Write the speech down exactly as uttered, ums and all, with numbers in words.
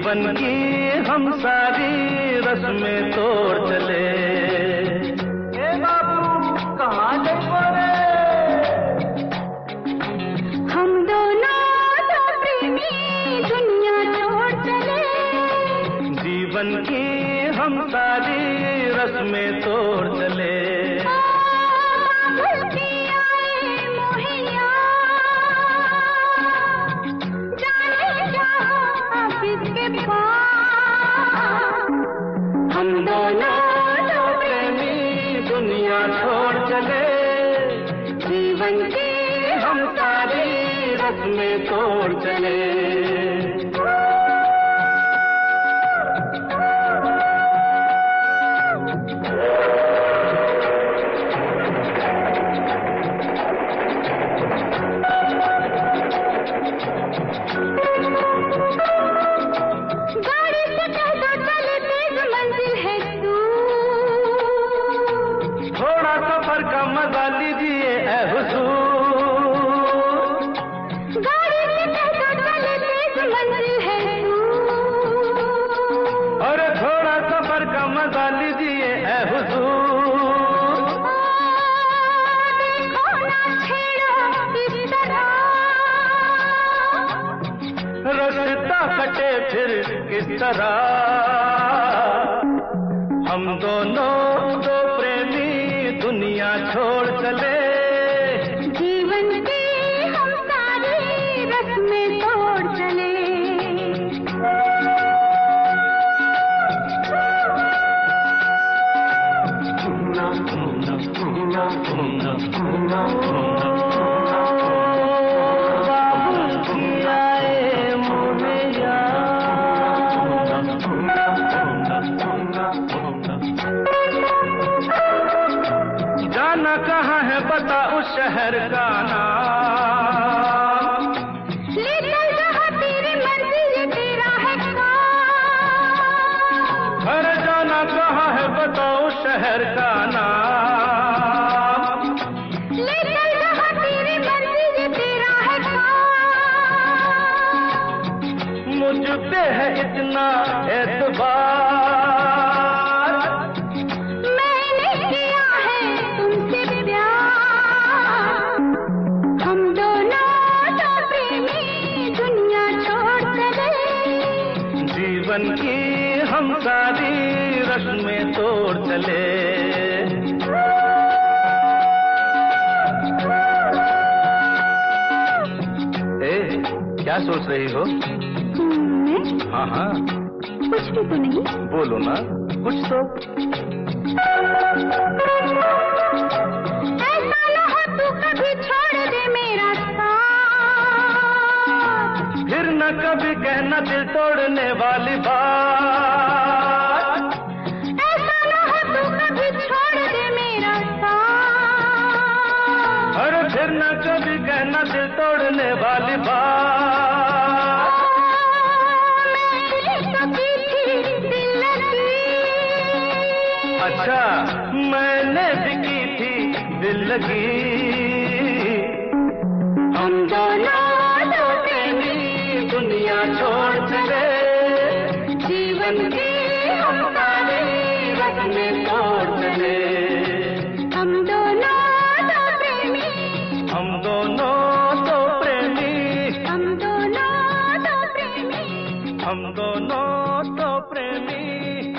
जीवन की हम सारी रस्में तोड़ चले। ए बाबू कहाँ देखो रे, हम दोनों तो प्रेमी दुनिया छोड़ चले। जीवन की हम सारी रस्में तोड़ चले। हम दोनों तो प्रेमी दुनिया छोड़ चले। जीवन की हम सारी रस्में तोड़ चले। सफर का मजा लीजिए ऐ हुजूर, गाड़ी से तो चले तेज मंजिल है दूर। और थोड़ा सफर का मजा लीजिए ऐ हुजूर। देखो ना छेड़ो इस तरह, रास्ता कटे फिर किस तरह। हम दोनों दो प्रेमी दुनिया छोड़ चले। जीवन की हम सारी रस्में तोड़ चले। जाना कहाँ है बता उस शहर का नाम, ले चल जहाँ तेरी मर्जी तेरा है काम। अरे जाना कहाँ है बता उस शहर का नाम, ले चल जहाँ तेरी मर्जी तेरा है काम। मुझ पे है इतना एतबार, जीवन की हम सारी रस्में तोड़ चले। ए, क्या सोच रही हो? मैं? हाँ हाँ कुछ भी तो नहीं। बोलो ना कुछ तो। ऐसा न हो तू कभी छोड़ दे मेरा साथ, फिर न कभी कहना दिल तोड़ने वाली बात। ऐसा न हो तू कभी छोड़ दे मेरा साथ, अरे फिर न कभी कहना दिल तोड़ने वाली बात। मैंने कभी थी दिल लगी, अच्छा मैंने भी की थी दिल लगी। हम दोनों तो प्रेमी दुनिया छोड़ चले। जीवन की हम सारी रस्में तोड़ चले। हम दोनों तो प्रेमी, हम दोनों तो प्रेमी, हम दोनों तो प्रेमी, हम दोनों तो प्रेमी।